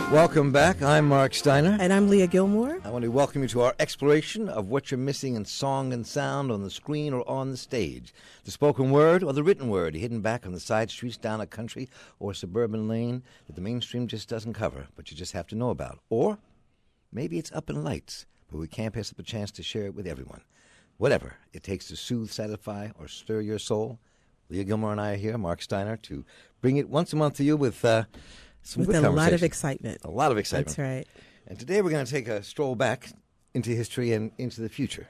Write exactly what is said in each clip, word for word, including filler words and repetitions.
Welcome back. I'm Mark Steiner. And I'm Leah Gilmore. I want to welcome you to our exploration of what you're missing in song and sound on the screen or on the stage. The spoken word or the written word hidden back on the side streets down a country or suburban lane that the mainstream just doesn't cover, but you just have to know about. Or maybe it's up in lights, but we can't pass up a chance to share it with everyone. Whatever it takes to soothe, satisfy, or stir your soul, Leah Gilmore and I are here, Mark Steiner, to bring it once a month to you with... Uh, Some With good a lot of excitement. A lot of excitement. That's right. And today we're going to take a stroll back into history and into the future.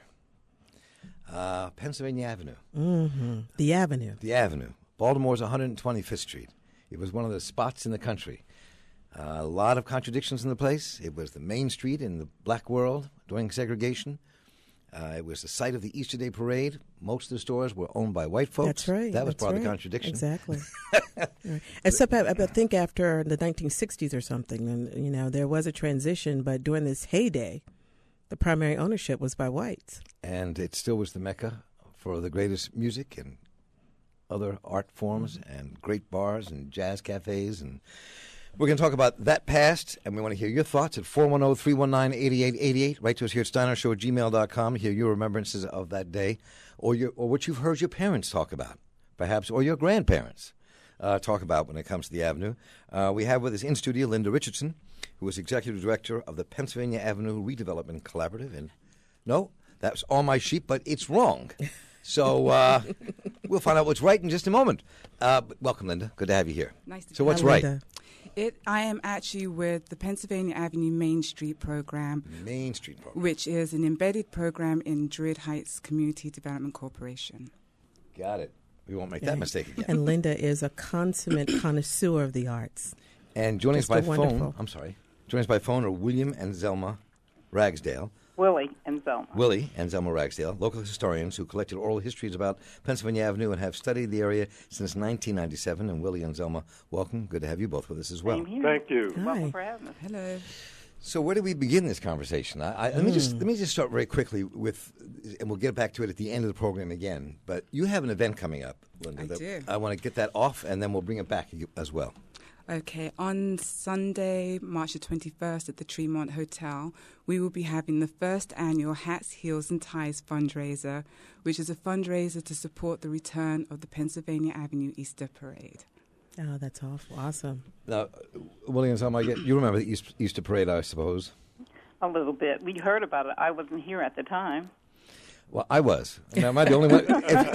Uh, Pennsylvania Avenue. Mm-hmm. The Avenue. The Avenue. Baltimore's one hundred twenty-fifth Street. It was one of the spots in the country. Uh, a lot of contradictions in the place. It was the main street in the black world during segregation. Uh, it was the site of the Easter Day Parade. Most of the stores were owned by white folks. That's right. That was That's part right. of the contradiction. Exactly. Right. Except I, I think after the nineteen sixties or something, and you know, there was a transition, but during this heyday, the primary ownership was by whites. And it still was the mecca for the greatest music and other art forms mm-hmm. and great bars and jazz cafes. And we're going to talk about that past, and we want to hear your thoughts at four one zero, three one nine, eight eight eight eight. Write to us here at steiner show at gmail dot com to hear your remembrances of that day or your or what you've heard your parents talk about, perhaps, or your grandparents uh, talk about when it comes to the Avenue. Uh, we have with us in studio Linda Richardson, who is Executive Director of the Pennsylvania Avenue Redevelopment Collaborative. And no, that's on my sheet, but it's wrong. So uh, we'll find out what's right in just a moment. Uh, welcome, Linda. Good to have you here. Nice to So be what's Hi, right? Linda. It, I am actually with the Pennsylvania Avenue Main Street Program, Main Street Program. which is an embedded program in Druid Heights Community Development Corporation. Got it. We won't make Yeah. that mistake again. And Linda is a consummate connoisseur of the arts. And joining us Just by a phone, wonderful. I'm sorry, joining us by phone are William and Zelma Ragsdale. Willie and Zelma. Willie and Zelma Ragsdale, local historians who collected oral histories about Pennsylvania Avenue and have studied the area since nineteen ninety-seven. And Willie and Zelma, welcome. Good to have you both with us as well. Same here. Thank you. Hi. Welcome for having us. Hello. So where do we begin this conversation? I, I, let me just let me just start very quickly with, and we'll get back to it at the end of the program again. But you have an event coming up, Linda. I that do. I want to get that off, and then we'll bring it back as well. Okay, on Sunday, March the twenty-first at the Tremont Hotel, we will be having the first annual Hats, Heels and Ties fundraiser, which is a fundraiser to support the return of the Pennsylvania Avenue Easter Parade. Oh, that's awful. Awesome. Now, Willie and Zelma, I get, you remember the East, Easter Parade, I suppose. A little bit. We heard about it. I wasn't here at the time. Well, I was. Now, am I the only one?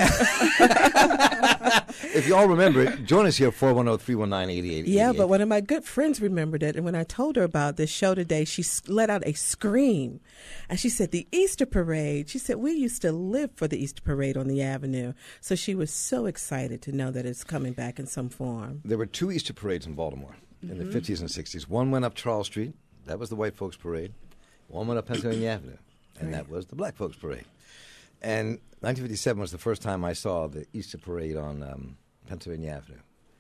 If, if you all remember it, join us here at four one zero, three one nine, eight eight eight eight. Yeah, but one of my good friends remembered it, and when I told her about this show today, she s- let out a scream, and she said, the Easter Parade. She said, we used to live for the Easter Parade on the Avenue, so she was so excited to know that it's coming back in some form. There were two Easter parades in Baltimore in the fifties and sixties. One went up Charles Street. That was the white folks' parade. One went up Pennsylvania Avenue, and Right. that was the black folks' parade. And nineteen fifty-seven was the first time I saw the Easter parade on um, Pennsylvania Avenue.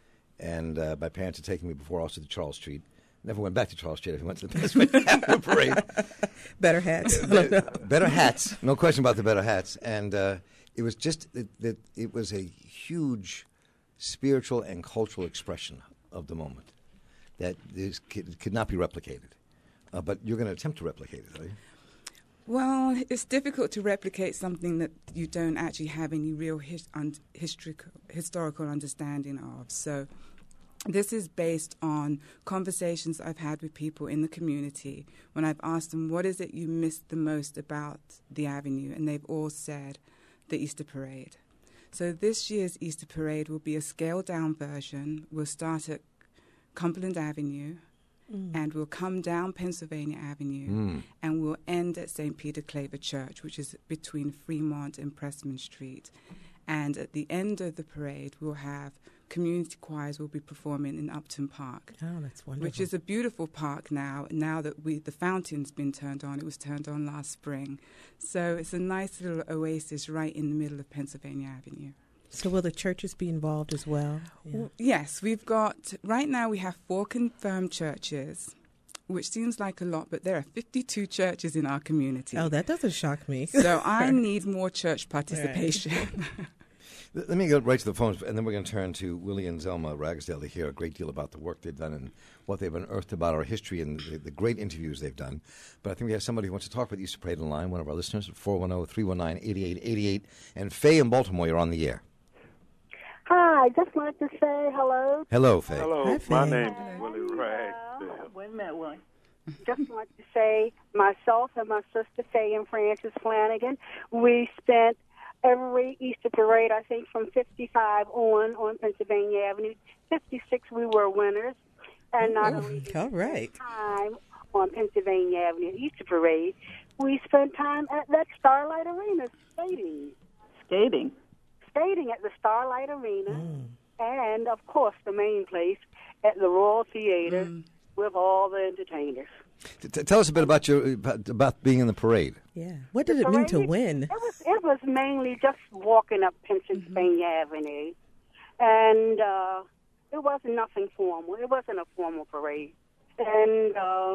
And uh, my parents had taken me before also to Charles Street. Never went back to Charles Street. I went to the Pennsylvania Avenue parade. Better hats. Better hats, no question about the better hats. And uh, it was just that it, it was a huge spiritual and cultural expression of the moment that is, could, could not be replicated. Uh, but you're going to attempt to replicate it, are you? Well, it's difficult to replicate something that you don't actually have any real his, un, historical, historical understanding of. So this is based on conversations I've had with people in the community when I've asked them, what is it you missed the most about the Avenue? And they've all said the Easter Parade. So this year's Easter Parade will be a scaled-down version. We'll start at Cumberland Avenue, Mm. and we'll come down Pennsylvania Avenue, Mm. and we'll end at Saint Peter Claver Church, which is between Fremont and Pressman Street. And at the end of the parade, we'll have community choirs will be performing in Upton Park, Oh, that's wonderful. which is a beautiful park now. Now that we the fountain's been turned on, it was turned on last spring. So it's a nice little oasis right in the middle of Pennsylvania Avenue. So will the churches be involved as well? Yeah. Well, yes, we've got, right now we have four confirmed churches, which seems like a lot, but there are fifty-two churches in our community. Oh, that doesn't shock me. So I need more church participation. Let me go right to the phones, and then we're going to turn to Willie and Zelma Ragsdale to hear a great deal about the work they've done and what they've unearthed about our history and the, the great interviews they've done. But I think we have somebody who wants to talk about the Easter Parade on the line, one of our listeners at four one zero, three one nine, eight eight eight eight. And Faye in Baltimore, you're on the air. Hi, just like to say hello. Hello, Faye. Hello, Hi, my Faye. name's Willie Ragsdale. Wait a minute, Willie. Just like to say myself and my sister Faye and Frances Flanagan, we spent every Easter parade, I think, from fifty-five on on Pennsylvania Avenue. fifty-six, we were winners. And not only did All we right. spend time on Pennsylvania Avenue Easter parade, we spent time at that Starlight Arena skating. Skating. Skating at the Starlight Arena. And, of course, the main place at the Royal Theater with all the entertainers. T- t- tell us a bit about your about, about being in the parade. Yeah. What did it mean to Parade, win? It was it was mainly just walking up Pennsylvania Avenue, and uh, it wasn't nothing formal. It wasn't a formal parade, and uh,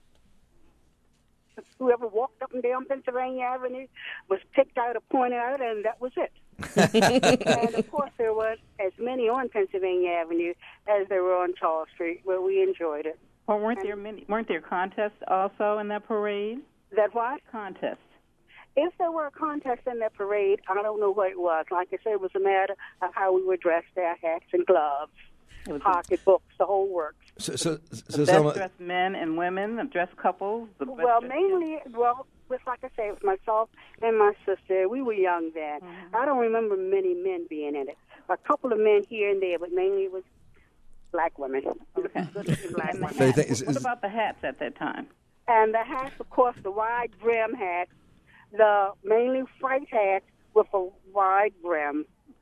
whoever walked up and down Pennsylvania Avenue was picked out or pointed out, and that was it. And of course, there were as many on Pennsylvania Avenue as there were on Charles Street, where we enjoyed it. Well, weren't there many? Weren't there contests also in that parade? That what? Contests. If there were a contest in that parade, I don't know what it was. Like I said, it was a matter of how we were dressed, our hats and gloves, It was pocketbooks, the whole works. So, so, so the best Zelma, dressed men and women, the dressed couples. The best Well, dressed- mainly, well, just like I say, it was myself and my sister. We were young then. I don't remember many men being in it. A couple of men here and there, but mainly it was black women. Okay. Black And the women. Faye, hats. th- is- What is- about the hats at that time? And the hats, of course, the wide brim hats, the mainly white hat with a wide brim.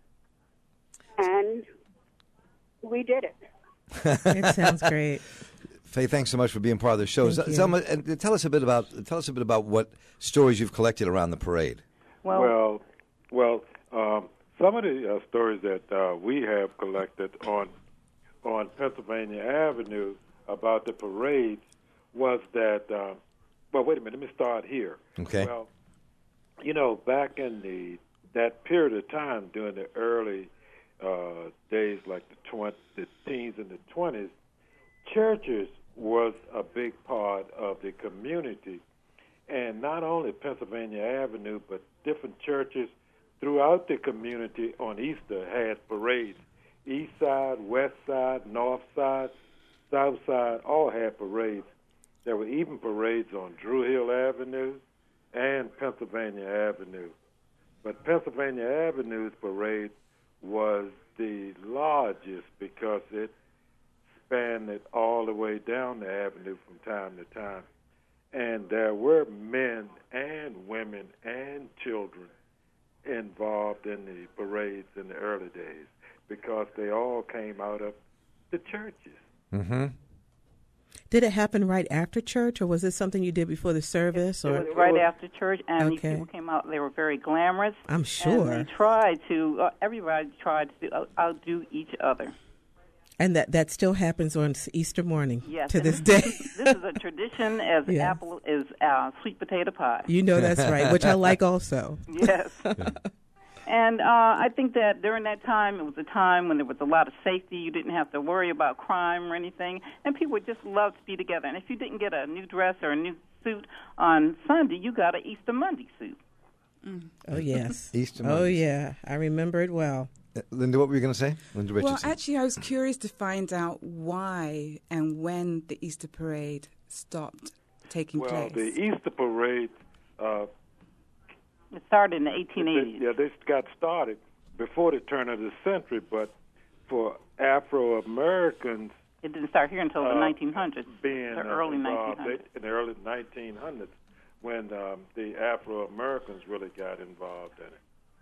And we did it. It sounds great. Faye, thanks so much for being part of the show. Thank you. Zelma, and tell us a bit about tell us a bit about what stories you've collected around the parade. Well, Well, well, um, some of the uh, stories that uh, we have collected on on Pennsylvania Avenue about the parades was that. Uh, well, wait a minute. Let me start here. Okay. Well, you know, back in the that period of time during the early uh, days, like the twenty, the teens and the twenties, churches was a big part of the community, and not only Pennsylvania Avenue, but different churches throughout the community on Easter had parades. East Side, West Side, North Side, South Side, all had parades. There were even parades on Drew Hill Avenue and Pennsylvania Avenue. But Pennsylvania Avenue's parade was the largest because it spanned it all the way down the avenue from time to time. And there were men and women and children involved in the parades in the early days because they all came out of the churches. Mm-hmm. Did it happen right after church, or was it something you did before the service? it Or was right after church, and these Okay. people came out. They were very glamorous. I'm sure. And they tried to. Uh, everybody tried to out- outdo each other. And that, that still happens on Easter morning Yes. to and this this, day. This is a tradition as Yeah. apple is uh, sweet potato pie. You know that's right, which I like also. Yes. And uh, I think that during that time, it was a time when there was a lot of safety. You didn't have to worry about crime or anything, and people just loved to be together. And if you didn't get a new dress or a new suit on Sunday, you got an Easter Monday suit. Oh, yes. Easter Oh, Mondays. yeah. I remember it well. Uh, Linda, what were you going to say? Linda Well, Richardson. actually, I was curious to find out why and when the Easter parade stopped taking Well, place. the Easter parade, uh, It started in the eighteen they, eighties. yeah, they got started before the turn of the century, but for Afro-Americans It didn't start here until the uh, nineteen hundreds, being the uh, early involved, nineteen hundreds. they- in the early nineteen hundreds, when um, the Afro-Americans really got involved in it.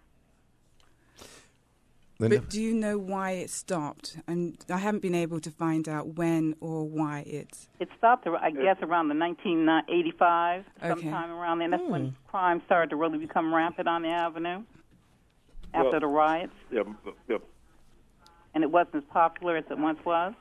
Linda? But do you know why it stopped? And I haven't been able to find out when or why it's. It stopped, I guess, around the nineteen eighty-five, Okay. sometime around then. That's when crime started to really become rampant on the avenue after Well- the riots, Yeah, yeah, and it wasn't as popular as it once was.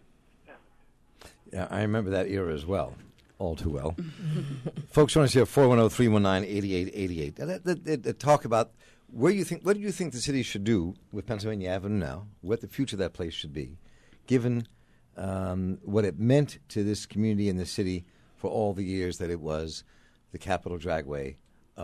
Yeah, I remember that era as well, all too well. Folks, join us here, four one zero, three one nine, eight eight eight eight. Talk about where you think, what do you think the city should do with Pennsylvania Avenue now? What the future of that place should be, given um, what it meant to this community and the city for all the years that it was the capital dragway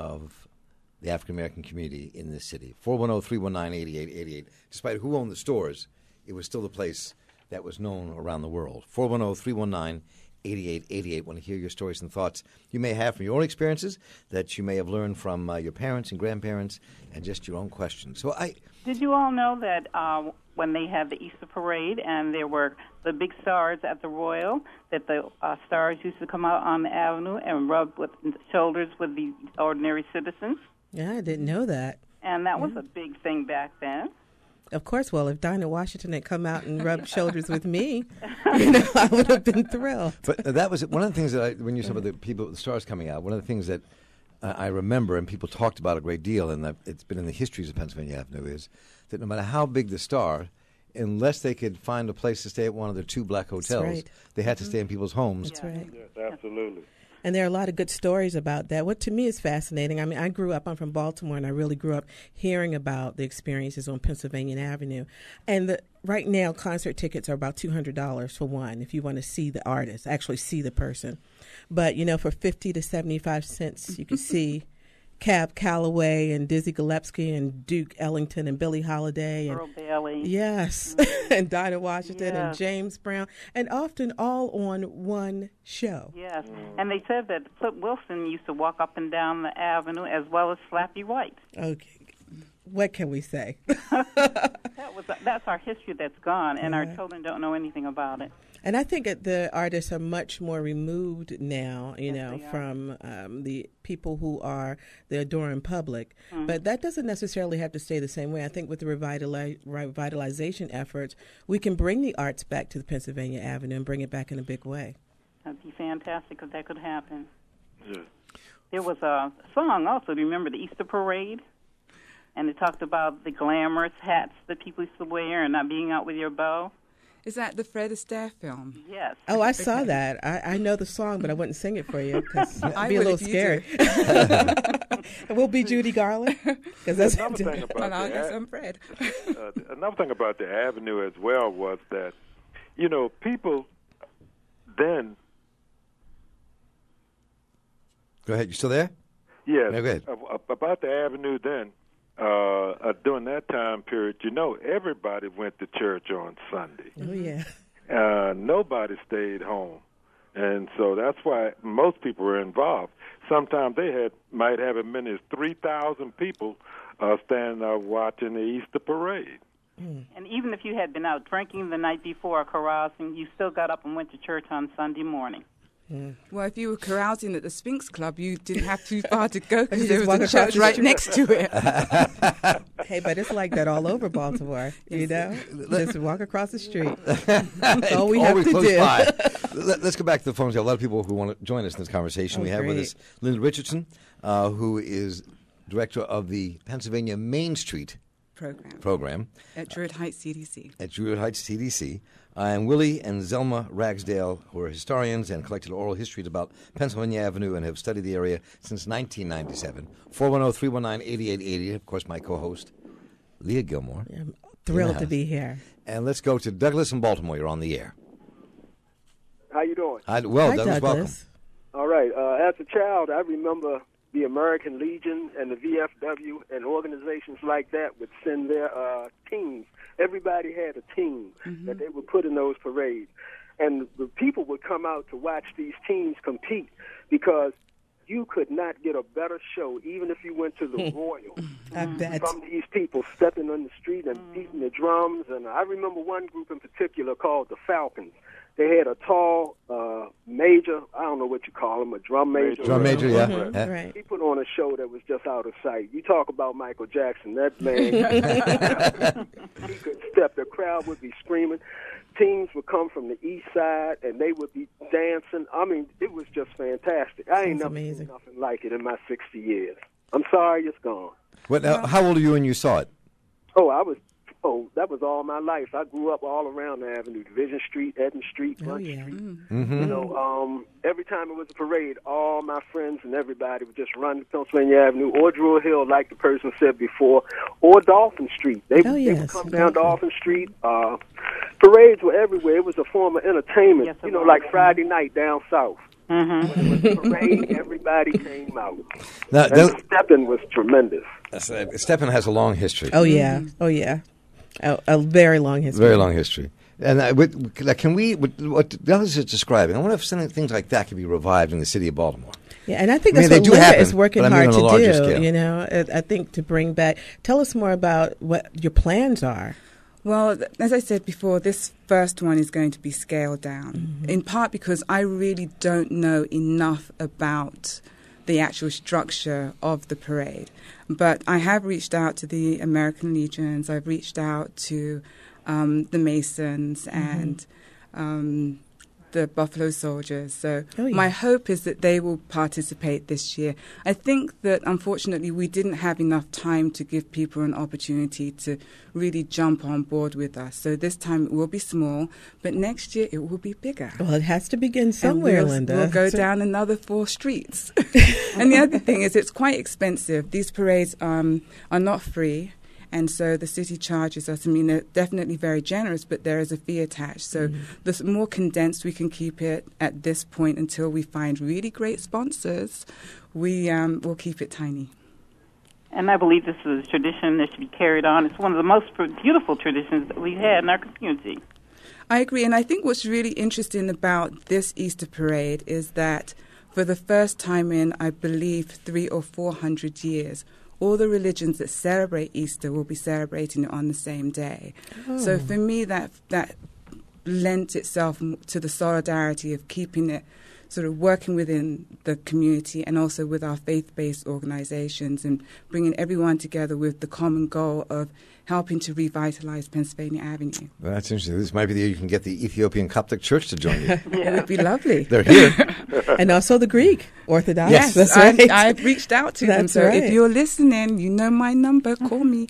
of the African American community in this city. four one zero, three one nine, eight eight eight eight. Despite who owned the stores, it was still the place that was known around the world. four one zero, three one nine, eight eight eight eight. Want to hear your stories and thoughts you may have from your own experiences, that you may have learned from uh, your parents and grandparents, and just your own questions. So I Did you all know that uh, when they had the Easter parade and there were the big stars at the Royal, that the uh, stars used to come out on the avenue and rub with shoulders with the ordinary citizens? Yeah, I didn't know that. And that was a big thing back then. Of course, well, if Dinah Washington had come out and rubbed shoulders with me, you know, I would have been thrilled. But that was one of the things that I, when you said about the people, the stars coming out, one of the things that uh, I remember and people talked about a great deal, and that it's been in the histories of Pennsylvania Avenue, is that no matter how big the star, unless they could find a place to stay at one of the two black hotels, right. they had to stay in people's homes. That's right. Yes, absolutely. And there are a lot of good stories about that. What to me is fascinating, I mean, I grew up, I'm from Baltimore, and I really grew up hearing about the experiences on Pennsylvania Avenue. And the, right now, concert tickets are about two hundred dollars for one, if you want to see the artist, actually see the person. But, you know, for fifty to seventy-five cents, you can see Cab Calloway and Dizzy Gillespie and Duke Ellington and Billie Holiday. And, Earl Bailey. yes, and Dinah Washington Yes. and James Brown, and often all on one show. Yes, and they said that Flip Wilson used to walk up and down the avenue as well as Slappy White. Okay, what can we say? That was that's our history that's gone, and our Yeah. children don't know anything about it. And I think that the artists are much more removed now, you Yes, know, they are. from um, the people who are the adoring public. Mm-hmm. But that doesn't necessarily have to stay the same way. I think with the revitali- revitalization efforts, we can bring the arts back to the Pennsylvania Avenue and bring it back in a big way. That'd be fantastic if that could happen. Yeah. There was a song also. Do you remember the Easter Parade? And it talked about the glamorous hats that people used to wear and not being out with your beau. Is that the Fred Astaire film? Yes. Oh, I saw that. I, I know the song, but I wouldn't sing it for you because it'd I be a would little if you scary. We'll be Judy Garland. Cause that's Another thing about Well, I the guess a- I'm Fred. uh, another thing about the Avenue as well was that, you know, people then. Go ahead. You still there? Yes. Yeah, go ahead. ab- About the Avenue then, uh, uh, during that time period, you know, everybody went to church on Sunday. Oh, yeah. Uh, nobody stayed home. And so that's why most people were involved. Sometimes they had might have as many as three thousand people uh, standing up watching the Easter parade. And even if you had been out drinking the night before or carousing, you still got up and went to church on Sunday morning. Well, if you were carousing at the Sphinx Club, you didn't have too far to go You because just there was walk a across church the right street. next to it. Hey, but it's like that all over Baltimore, you know? Just walk across the street. That's all we have Always to close do. by. Let, let's go back to the phones. We have a lot of people who want to join us in this conversation. Oh, we have with great. us Linda Richardson, uh, who is director of the Pennsylvania Main Street Program program at Druid Heights C D C. at Druid Heights C D C. Uh, and Willie and Zelma Ragsdale, who are historians and collected oral histories about Pennsylvania Avenue and have studied the area since nineteen ninety-seven. four one zero, three one nine, eight eight eight eight. Of course, my co-host, Leah Gilmore. I'm thrilled Yeah. to be here. And let's go to Douglas in Baltimore. You're on the air. How you doing? Hi, well, Hi, Douglas, welcome. Douglas. All right. Uh, as a child, I remember the American Legion and the V F W and organizations like that would send their uh, teams. Everybody had a team that they would put in those parades. And the people would come out to watch these teams compete because you could not get a better show, even if you went to the Royal, I bet. from these people stepping on the street and beating the drums. And I remember one group in particular called the Falcons. They had a tall uh, major, I don't know what you call him, a drum major. Drum major, yeah. Mhm, Yeah. Right. He put on a show that was just out of sight. You talk about Michael Jackson, that man, he could step. The crowd would be screaming. Teams would come from the east side, and they would be dancing. I mean, it was just fantastic. I ain't Sounds never amazing. seen nothing like it in my sixty years. I'm sorry it's gone. What, now, how old are you when you saw it? Oh, I was know, that was all my life. I grew up all around the avenue, Division Street, Eden Street, Oh, Bunch yeah. Street. Mm-hmm. You know, um, every time it was a parade, all my friends and everybody would just run to Pennsylvania Avenue or Druid Hill, like the person said before, or Dolphin Street. They, Oh, they yes. would come down Dolphin Street. Uh, parades were everywhere. It was a form of entertainment, Yes, it you know, was. like Friday night down south. Mm-hmm. When it was a parade, everybody came out. Now, And that- the stepping was tremendous. that's, uh, Stephen has a long history. Oh yeah. Oh yeah. A, a very long history. Very long history. And uh, with, like, can we, what, what Dallas is describing, I wonder if some things like that could be revived in the city of Baltimore. Yeah, and I think I mean, that's they what do Linda happen, is working but I mean hard on a to larger do. scale. You know, I, I think to bring back. Tell us more about what your plans are. Well, th- as I said before, this first one is going to be scaled down, Mm-hmm. in part because I really don't know enough about the actual structure of the parade. But I have reached out to the American Legions, I've reached out to um, the Masons Mm-hmm. and um, the Buffalo Soldiers. So Oh, yeah. my hope is that they will participate this year. I think that unfortunately we didn't have enough time to give people an opportunity to really jump on board with us. So this time it will be small, but next year it will be bigger. Well, it has to begin somewhere, and we'll, Linda. We'll go So- down another four streets. And the other thing is it's quite expensive. These parades um, are not free. And so the city charges us. I mean, they're definitely very generous, but there is a fee attached. So Mm-hmm. the more condensed we can keep it at this point until we find really great sponsors, we um, will keep it tiny. And I believe this is a tradition that should be carried on. It's one of the most beautiful traditions that we've had in our community. I agree. And I think what's really interesting about this Easter parade is that for the first time in, I believe, three or four hundred years, all the religions that celebrate Easter will be celebrating it on the same day. Oh. So for me, that that lent itself m- to the solidarity of keeping it sort of working within the community and also with our faith-based organizations and bringing everyone together with the common goal of helping to revitalize Pennsylvania Avenue. Well, that's interesting. This might be the year you can get the Ethiopian Coptic Church to join you. It would be lovely. They're here. and also the Greek Orthodox. Yes, That's I've, right. I've reached out to them. That's So right. if you're listening, you know my number. Call me.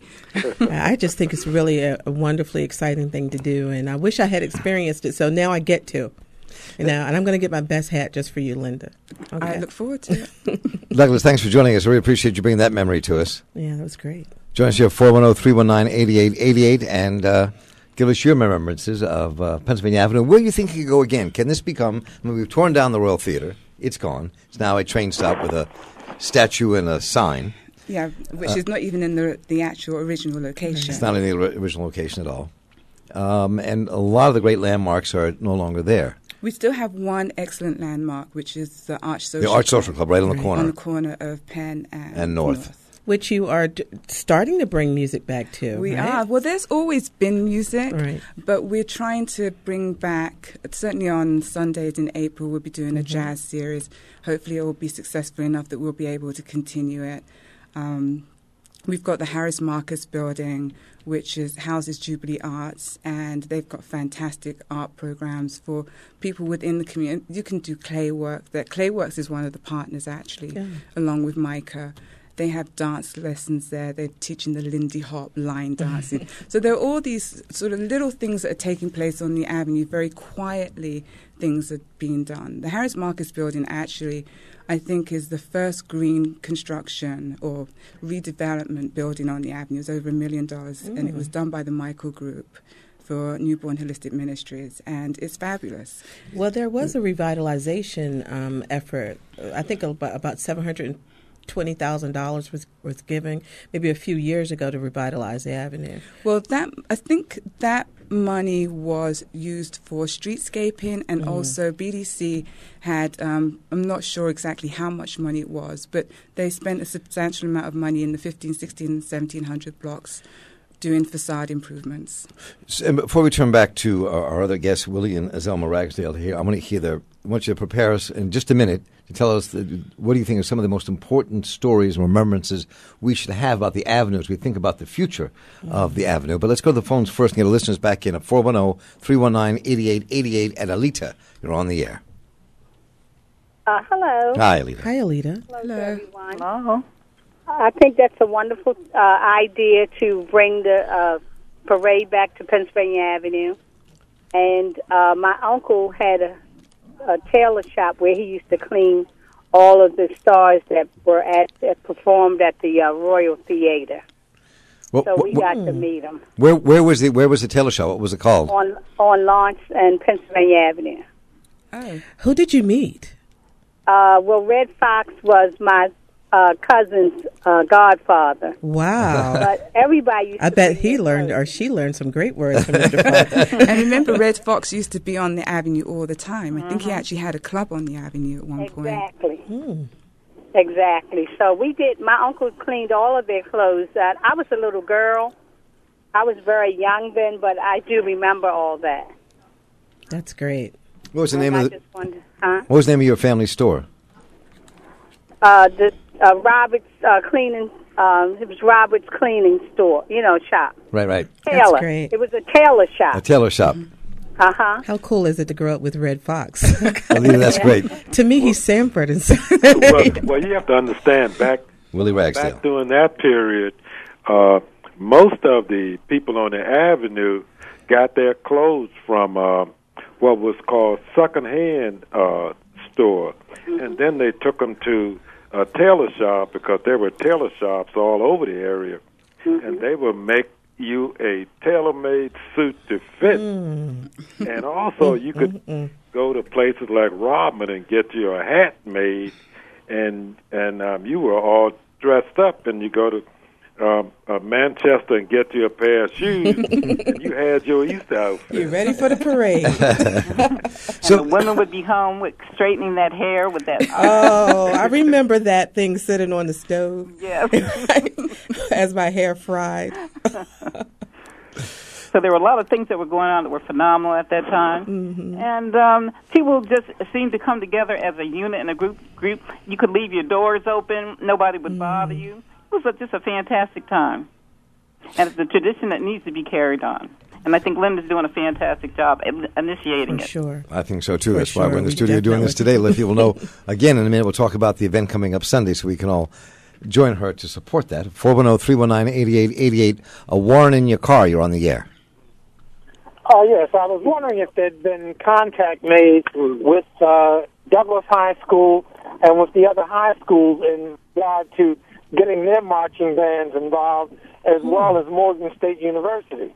I just think it's really a, a wonderfully exciting thing to do, and I wish I had experienced it. So now I get to, you know. And I'm going to get my best hat just for you, Linda. Okay. I look forward to it. Douglas, thanks for joining us. I really appreciate you bringing that memory to us. Yeah, that was great. Join us here at four one zero, three one nine, eight eight eight eight and uh, give us your remembrances of uh, Pennsylvania Avenue. Where do you think it could go again? Can this become, I mean, we've torn down the Royal Theater. It's gone. It's now a train stop with a statue and a sign. Yeah, which is not even in the the actual original location. It's not in the ori- original location at all. Um, and a lot of the great landmarks are no longer there. We still have one excellent landmark, which is the Arch Social The Arch Social Club right on the Right. corner. on the corner of Penn and, And North. Which you are d- starting to bring music back to. We right? are. Well, there's always been music, Right. but we're trying to bring back, certainly on Sundays in April, we'll be doing a jazz series. Hopefully it will be successful enough that we'll be able to continue it. Um, we've got the Harris Marcus building, which is houses Jubilee Arts, and they've got fantastic art programs for people within the community. You can do clay work. That Clayworks is one of the partners, actually, Yeah. along with Micah. They have dance lessons there. They're teaching the Lindy Hop line dancing. So there are all these sort of little things that are taking place on the avenue, very quietly things are being done. The Harris Marcus building actually, I think, is the first green construction or redevelopment building on the avenue. It's over a million dollars, and it was done by the Michael Group for Newborn Holistic Ministries, and it's fabulous. Well, there was a revitalization um, effort. I think about, about seven hundred twenty thousand dollars was was given maybe a few years ago to revitalize the avenue. Well, that I think that money was used for streetscaping, and also B D C had, um, I'm not sure exactly how much money it was, but they spent a substantial amount of money in the fifteen, sixteen, seventeen hundred blocks doing facade improvements. So, and before we turn back to our, our other guest, Willie and Azelma Ragsdale here, I want to hear their, I want you to prepare us in just a minute to tell us the, what do you think are some of the most important stories and remembrances we should have about the Avenue as we think about the future of the Avenue. But let's go to the phones first and get our listeners back in at four one zero, three one nine, eight eight eight eight. And Alita, you're on the air. Uh, hello. Hi, Alita. Hi, Alita. Hello, Hello. to everyone. Hello. I think that's a wonderful uh, idea to bring the uh, parade back to Pennsylvania Avenue, and uh, my uncle had a, a tailor shop where he used to clean all of the stars that were at that performed at the uh, Royal Theater. Well, so we wh- got to meet him. Where where was the where was the tailor shop? What was it called? On on Lawrence and Pennsylvania Avenue. Oh. Who did you meet? Uh, well, Red Fox was my uh, cousin's uh, godfather. Wow. But everybody used I to bet be he his learned cousin. or she learned some great words from Mister Fox. And remember, Red Fox used to be on the avenue all the time. I think he actually had a club on the avenue at one point. Exactly. Hmm. Exactly. So we did. My uncle cleaned all of their clothes. Uh, I was a little girl. I was very young then, but I do remember all that. That's great. What was the name I of the, just wondered, huh? What was the name of your family store? Uh, the uh, Robert's uh, cleaning. Um, it was Robert's cleaning store. You know, shop. Right, right. Tailor. That's great. It was a tailor A shop. tailor shop. Uh huh. How cool is it to grow up with Red Fox? Alita, that's great. To me, he's Sanford and well, well, you have to understand back Willie Ragsdale. back during that period, uh, most of the people on the avenue got their clothes from uh, what was called secondhand uh, store, and then they took them to a tailor shop because there were tailor shops all over the area, and they would make you a tailor-made suit to fit. Mm. And also you could go to places like Rodman and get you a hat made, and and um, you were all dressed up, and you go to um, uh, Manchester and get you a pair of shoes, and you had your Easter outfit. You're ready for the parade. So and the women would be home with straightening that hair with that. Oh, I remember that thing sitting on the stove. Yes. As my hair fried. So there were a lot of things that were going on that were phenomenal at that time, Mm-hmm. and um, people just seemed to come together as a unit and a group. Group, you could leave your doors open; nobody would Mm. bother you. It was a, just a fantastic time, and it's a tradition that needs to be carried on. And I think Linda's doing a fantastic job in initiating For it. sure. I think so, too. For That's why we're sure. in the We studio doing this definitely- today. Let people know. Again, in a minute, we'll talk about the event coming up Sunday so we can all join her to support that. four one zero, three one nine, eight eight eight eight. A Warren in your car. You're on the air. Oh, yes. I was wondering if there'd been contact made with uh, Douglas High School and with the other high schools in regard to getting their marching bands involved, as well as Morgan State University.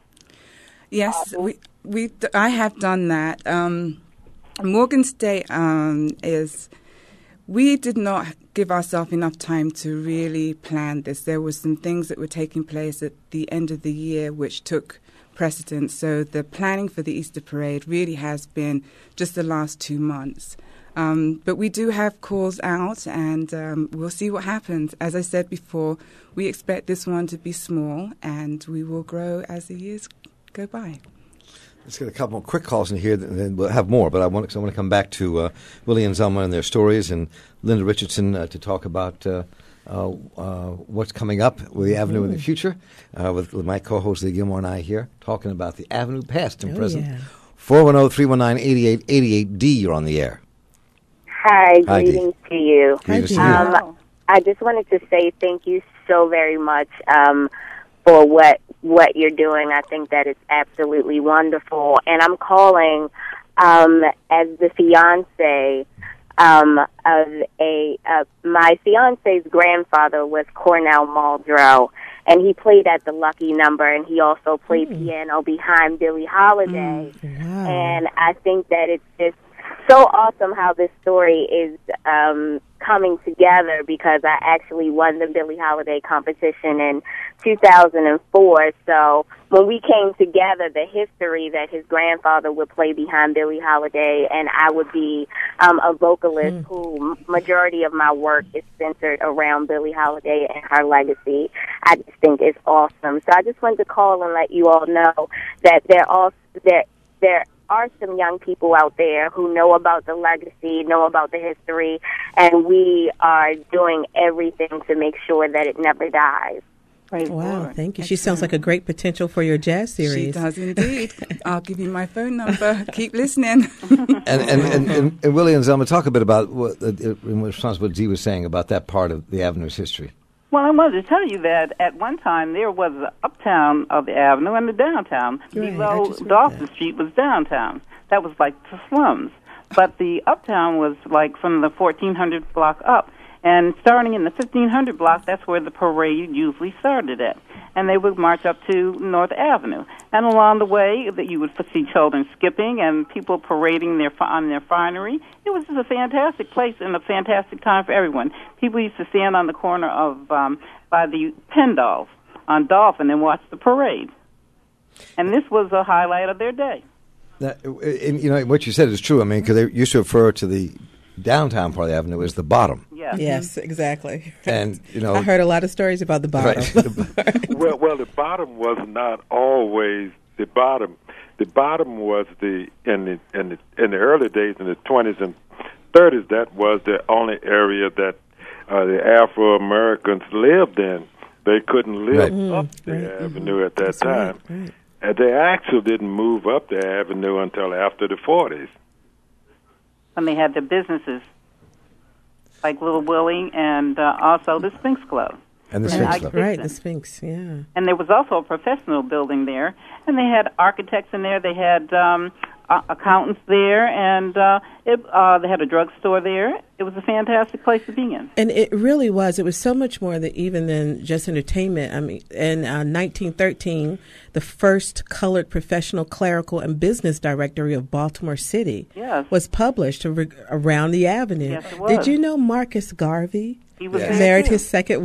Yes, we we I have done that. Um, Morgan State um, is. We did not give ourselves enough time to really plan this. There were some things that were taking place at the end of the year which took precedence. So the planning for the Easter Parade really has been just the last two months. Um, but we do have calls out, and um, we'll see what happens. As I said before, we expect this one to be small, and we will grow as the years go by. Let's get a couple more quick calls in here, and then we'll have more. But I want, 'cause I want to come back to uh, Willie and Zelma and their stories, and Linda Richardson uh, to talk about uh, uh, uh, what's coming up with the Avenue in the future, uh, with, with my co-host Lee Gilmore and I here, talking about the Avenue past and Oh, present. yeah. four one zero, three one nine, eight eight eight eight. D, you're on the air. Hi, Hi, Dee. greetings to you. Greetings to you. Um, I just wanted to say thank you so very much um, for what what you're doing. I think that it's absolutely wonderful. And I'm calling um, as the fiance um, of a uh, my fiance's grandfather was Cornell Muldrow, and he played at the Lucky Number, and he also played Mm. piano behind Billie Holiday. Wow. And I think that it's just so awesome how this story is um, coming together, because I actually won the Billie Holiday competition in two thousand four. So when we came together, the history that his grandfather would play behind Billie Holiday and I would be um, a vocalist Mm. who majority of my work is centered around Billie Holiday and her legacy, I just think it's awesome. So I just wanted to call and let you all know that there are there there are some young people out there who know about the legacy, know about the history, and we are doing everything to make sure that it never dies. Praise Wow, Lord. thank you. She sounds like a great potential for your jazz series. She does indeed. I'll give you my phone number. Keep listening. And, and, and, and, and Willie and Zelma, talk a bit about what, uh, in response to what Dee was saying about that part of the Avenue's history. Well, I wanted to tell you that at one time there was the uptown of the avenue and the downtown. Right, Below I just read Dawson that. Street was downtown. That was like the slums. But the uptown was like from the fourteen hundred block up. And starting in the fifteen hundred block, that's where the parade usually started at. And they would march up to North Avenue. And along the way, that you would see children skipping and people parading their on their finery. It was just a fantastic place and a fantastic time for everyone. People used to stand on the corner of um, by the Penn Dolls on Dolphin and watch the parade. And this was a highlight of their day. That, and, you know, what you said is true. I mean, because they used to refer to the downtown part of the avenue as the bottom. Yes. Yes, exactly. And, you know, I heard a lot of stories about the bottom. Right. Well, well, the bottom was not always the bottom. The bottom was the in the in the in the early days in the twenties and thirties. That was the only area that uh, the Afro Americans lived in. They couldn't live Right. up the Right. avenue at that That's time. right, right. And they actually didn't move up the avenue until after the forties. When they had their businesses, like Little Willie and uh, also the Sphinx Club. and the And Sphinx I- Club. Right, the Sphinx, yeah. And there was also a professional building there, and they had architects in there. They had um, uh, accountants there, and uh, it, uh, they had a drugstore there. It was a fantastic place to be in. And it really was. It was so much more than even than just entertainment. I mean, in uh, nineteen thirteen, the first colored professional clerical and business directory of Baltimore City Yes. was published ar- around the avenue. Yes, it was. Did you know Marcus Garvey He was Yes. there married too. his second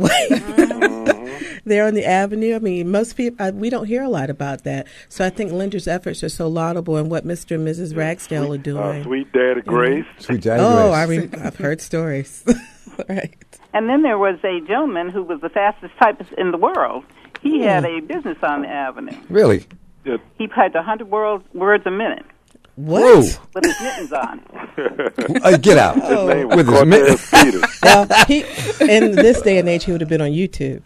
wife there on the avenue? I mean, most people, uh, we don't hear a lot about that. So I think Linda's efforts are so laudable in what Mister and Missus Ragsdale are doing. Uh, Sweet Daddy Grace. Sweet Daddy Oh, Grace. I re- I've heard stories. Right. And then there was a gentleman who was the fastest typist in the world. He had a business on the avenue. Really? It, He typed one hundred words, words a minute What? Whoa. with his mittens on. Uh, get out. his name was With his Cortez mittens. Peters. Well, he, in this day and age, he would have been on YouTube.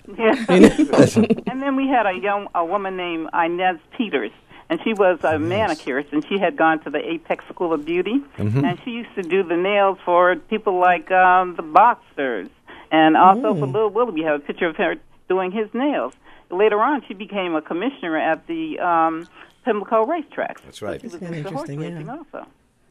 Yeah. And then we had a young a woman named Inez Peters, and she was a manicurist, and she had gone to the Apex School of Beauty, and she used to do the nails for people like um, the boxers, and also for Little Willie. We have a picture of her doing his nails. Later on, she became a commissioner at the um, Pimlico racetrack. That's right. She was That's kinda into horse interesting, racing yeah. also.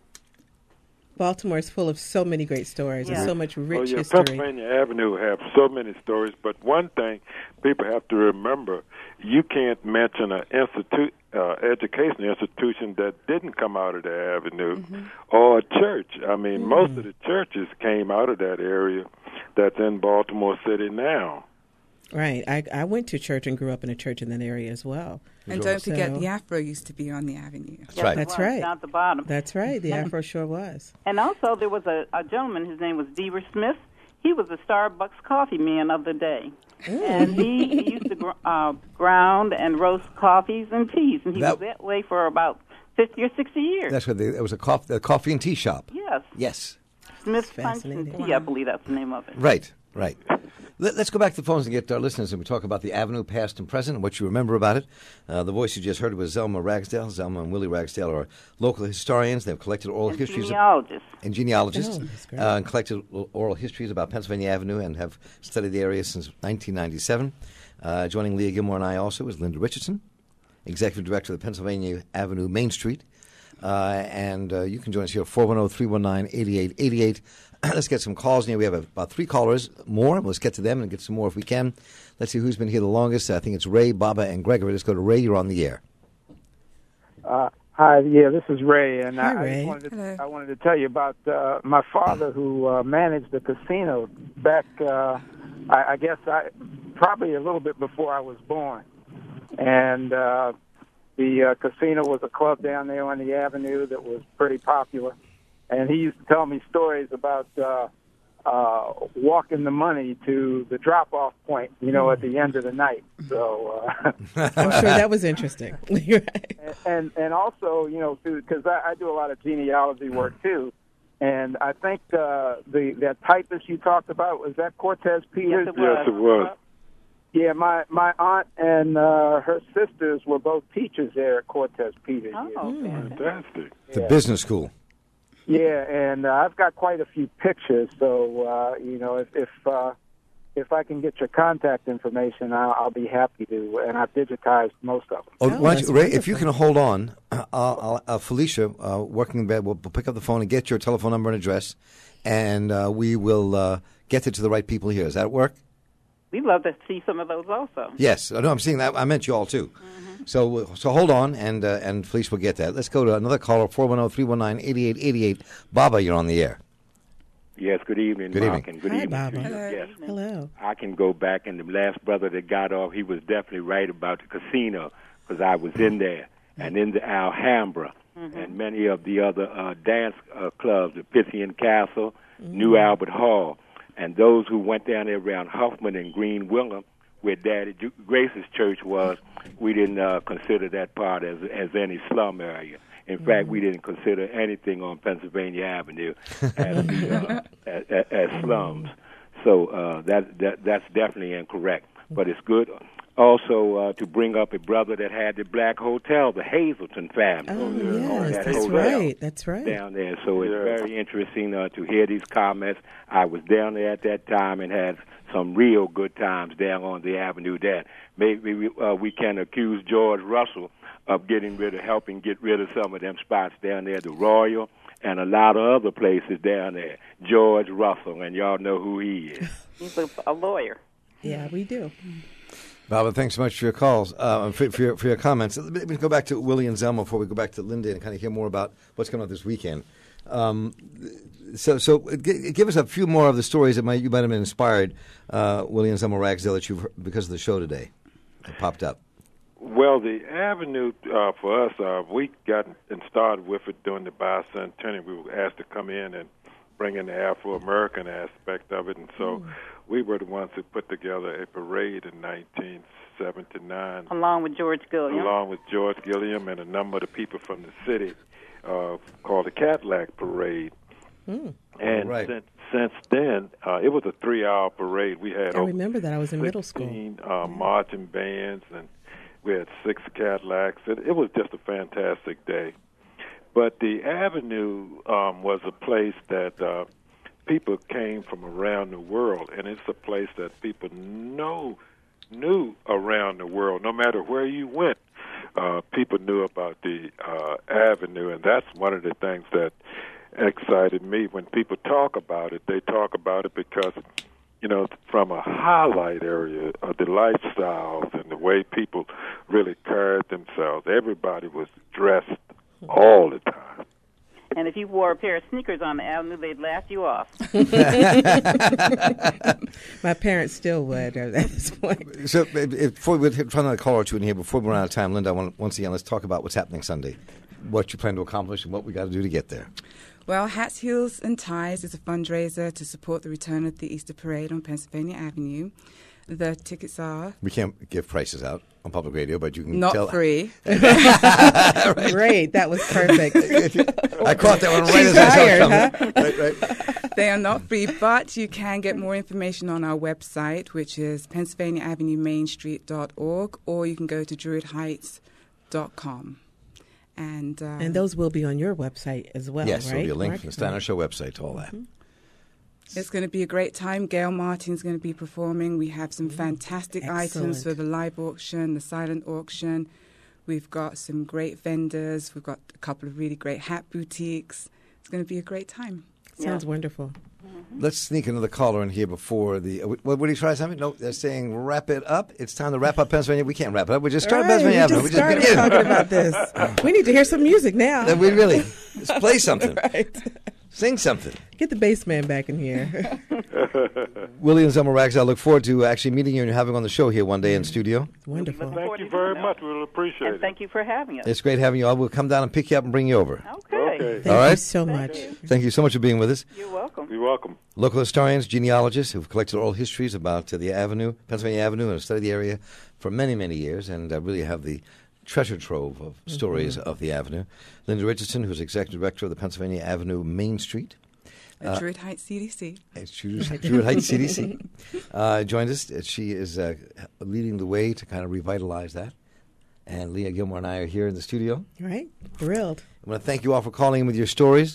Baltimore is full of so many great stories Yeah. and so much Oh, rich yeah, history. Pennsylvania Avenue have so many stories, but one thing people have to remember, you can't mention an institute, uh, education institution that didn't come out of the avenue Mm-hmm. or a church. I mean, Mm. most of the churches came out of that area that's in Baltimore City now. Right. I, I went to church and grew up in a church in that area as well. And don't forget, So- the Afro used to be on the avenue. Yes, right. it That's was, right. Down at the bottom. That's right. The Afro sure was. And also, there was a, a gentleman, his name was Deaver Smith. He was a Starbucks coffee man of the day. And he, he used to gr- uh, ground and roast coffees and teas. And he That- was that way for about fifty or sixty years. That's what they, it was a coffee, a coffee and tea shop. Yes. Yes. Smith's Punch and fascinating. Tea, I believe that's the name of it. Right, right. Let, let's go back to the phones and get our listeners, and we talk about the Avenue, past and present, and what you remember about it. Uh, the voice you just heard was Zelma Ragsdale. Zelma and Willie Ragsdale are local historians. They've collected oral And histories. of- genealogists. and genealogists, Oh, that's great. uh, and collected o- oral histories about Pennsylvania Avenue and have studied the area since nineteen ninety-seven. Uh, joining Leah Gilmore and I also is Linda Richardson, Executive Director of the Pennsylvania Avenue Main Street. Uh, and uh, you can join us here at four one zero, three one nine, eight eight eight eight. Let's get some calls. Here we have about three callers more. Let's get to them and get some more if we can. Let's see who's been here the longest. I think it's Ray, Baba, and Gregory. Let's go to Ray. You're on the air. Uh, hi, yeah, this is Ray, and Hi, I, I, Ray. just wanted to, Hello. I wanted to tell you about uh, my father who uh, managed the casino back, uh, I, I guess, I probably a little bit before I was born, and uh, the uh, casino was a club down there on the avenue that was pretty popular, and he used to tell me stories about uh, uh, walking the money to the drop-off point, you know, at the end of the night. So. Uh, I'm sure that was interesting. You're right. and and also, you know, because I, I do a lot of genealogy work too, and I think uh, the that typist you talked about, was that Cortez Peters? Yes, it Yes, it was. Yeah, my my aunt and uh, her sisters were both teachers there at Cortez Peters. Oh, yeah. fantastic. Fantastic. The Yeah. business school. Yeah, and uh, I've got quite a few pictures. So uh, you know, if if uh, if I can get your contact information, I'll, I'll be happy to. And I've digitized most of them. Oh, Oh, why don't that's you, Ray, if wonderful. you can hold on, uh, I'll, uh, Felicia, uh, working in bed, will pick up the phone and get your telephone number and address, and uh, we will uh, get it to the right people here. Does that work? We'd love to see some of those also. Yes. No, I'm seeing that. I meant you all, too. Mm-hmm. So so hold on, and uh, and Felicia will get that. Let's go to another caller, four one zero, three one nine, eight eight eight eight. Baba, you're on the air. Yes, good evening, Good Mark, evening. and good Hi, evening. Baba. to you. Hello. Yes, Hello. I can go back, and the last brother that got off, he was definitely right about the casino, because I was in there, and in the Alhambra, Mm-hmm. and many of the other uh, dance uh, clubs, the Pythian Castle, New Albert Hall, and those who went down there around Huffman and Green Willem, where Daddy Ju- Grace's church was, we didn't uh, consider that part as as any slum area. In mm-hmm. fact, we didn't consider anything on Pennsylvania Avenue as, the, uh, as, as slums. So uh, that, that that's definitely incorrect. But it's good also uh, to bring up a brother that had the Black Hotel, the Hazelton family. Oh, owned yes, that that's hotel right. That's right. down there. So it's very interesting uh, to hear these comments. I was down there at that time and had some real good times down on the avenue there. Maybe we, uh, we can accuse George Russell of getting rid of, helping get rid of some of them spots down there, the Royal and a lot of other places down there. George Russell, and y'all know who he is. He's a, a lawyer. Yeah, we do. Baba, thanks so much for your calls, uh, for, for, your, for your comments. Let me go back to Willie and Zelma before we go back to Linda and kind of hear more about what's coming up this weekend. Um, so, so g- give us a few more of the stories that might, you might have been inspired, uh, Willie and Zelma Ragsdale, that you've heard because of the show today that popped up. Well, the avenue uh, for us, uh, we got and started with it during the bicentennial. We were asked to come in and bring in the Afro-American aspect of it, and so mm. we were the ones who put together a parade in nineteen seventy-nine. Along with George Gilliam. Along with George Gilliam and a number of the people from the city, uh, called the Cadillac Parade. Mm. And right. since, since then, uh, it was a three-hour parade. We had I remember that. I was in middle school. sixteen uh, marching bands, and we had six Cadillacs. It, it was just a fantastic day. But the Avenue um, was a place that uh, people came from around the world, and it's a place that people know knew around the world. No matter where you went, uh, people knew about the uh, Avenue, and that's one of the things that excited me. When people talk about it, they talk about it because, you know, from a highlight area of the lifestyles and the way people really carried themselves. Everybody was dressed all the time. And if you wore a pair of sneakers on the avenue, they'd laugh you off. My parents still would at this point. So if, before we try another call or two in here, before we run out of time, Linda, I want, once again, let's talk about what's happening Sunday, what you plan to accomplish, and what we got to do to get there. Well, Hats, Heels, and Ties is a fundraiser to support the return of the Easter Parade on Pennsylvania Avenue. The tickets are... We can't give prices out on public radio, but you can not tell. Not free. Right. Great. That was perfect. I caught that one right She's as I saw it tired, coming. huh? Right, right. They are not free, but you can get more information on our website, which is pennsylvania avenue main street dot org, or you can go to druid heights dot com. And, um, and those will be on your website as well, yes, right? there'll be a link Mark? from the Steiner Show website to all that. Mm-hmm. It's going to be a great time. Gail Martin's going to be performing. We have some fantastic Excellent. items for the live auction, the silent auction. We've got some great vendors. We've got a couple of really great hat boutiques. It's going to be a great time. Sounds Yeah. wonderful. Mm-hmm. Let's sneak another caller in here before the. Uh, what, what are you trying something? No, they're saying wrap it up. It's time to wrap up Pennsylvania. We can't wrap it up. We just started Right, Pennsylvania we Avenue. just We started begin. talking about this. We need to hear some music now. Then we really let's play something. Right. Sing something. Get the bass man back in here. Willie and Zelma Ragsdale, I look forward to actually meeting you and having on the show here one day in studio. Wonderful. Thank you very much. We'll appreciate And it. thank you for having us. It's great having you all. We'll come down and pick you up and bring you over. Okay. Okay. Thank All you right. so Thank much. you. Thank you so much for being with us. You're welcome. You're welcome. Local historians, genealogists who've collected oral histories about uh, the Avenue, Pennsylvania Avenue, and have studied the area for many, many years, and uh, really have the treasure trove of Mm-hmm. stories of the Avenue. Linda Richardson, who's executive director of the Pennsylvania Avenue Main Street. At Druid Heights C D C. It's Druid Druid Heights C D C. Uh, joined us. She is uh, leading the way to kind of revitalize that. And Leah Gilmore and I are here in the studio. Right? Thrilled. I want to thank you all for calling in with your stories.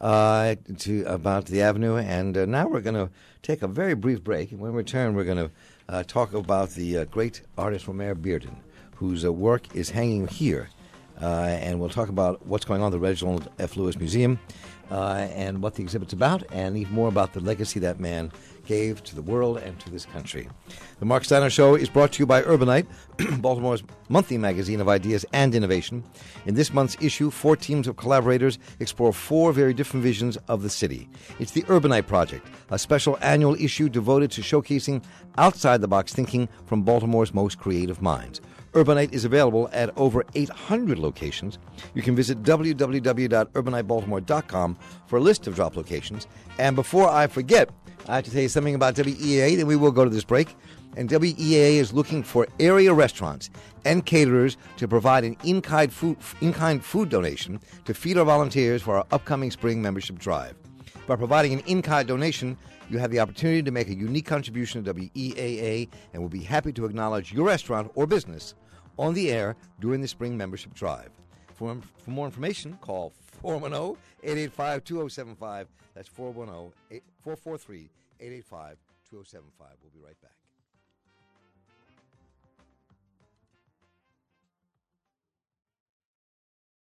uh, to about the Avenue. And uh, now we're going to take a very brief break. And when we return, we're going to uh, talk about the uh, great artist Romare Bearden, whose uh, work is hanging here. Uh, and we'll talk about what's going on at the Reginald F. Lewis Museum uh, and what the exhibit's about, and even more about the legacy that man gave to the world and to this country. The Mark Steiner Show is brought to you by Urbanite, Baltimore's monthly magazine of ideas and innovation. In this month's issue, four teams of collaborators explore four very different visions of the city. It's the Urbanite Project, a special annual issue devoted to showcasing outside-the-box thinking from Baltimore's most creative minds. Urbanite is available at over eight hundred locations. You can visit w w w dot urbanite baltimore dot com for a list of drop locations. And before I forget, I have to tell you something about W E A A, then we will go to this break. And W E A A is looking for area restaurants and caterers to provide an in-kind food, in-kind food donation to feed our volunteers for our upcoming spring membership drive. By providing an in-kind donation, you have the opportunity to make a unique contribution to W E A A, and we'll be happy to acknowledge your restaurant or business on the air during the spring membership drive. For, for more information, call four one zero, eight eight five, two zero seven five. That's four one zero, four four three, eight eight five, two zero seven five. We'll be right back.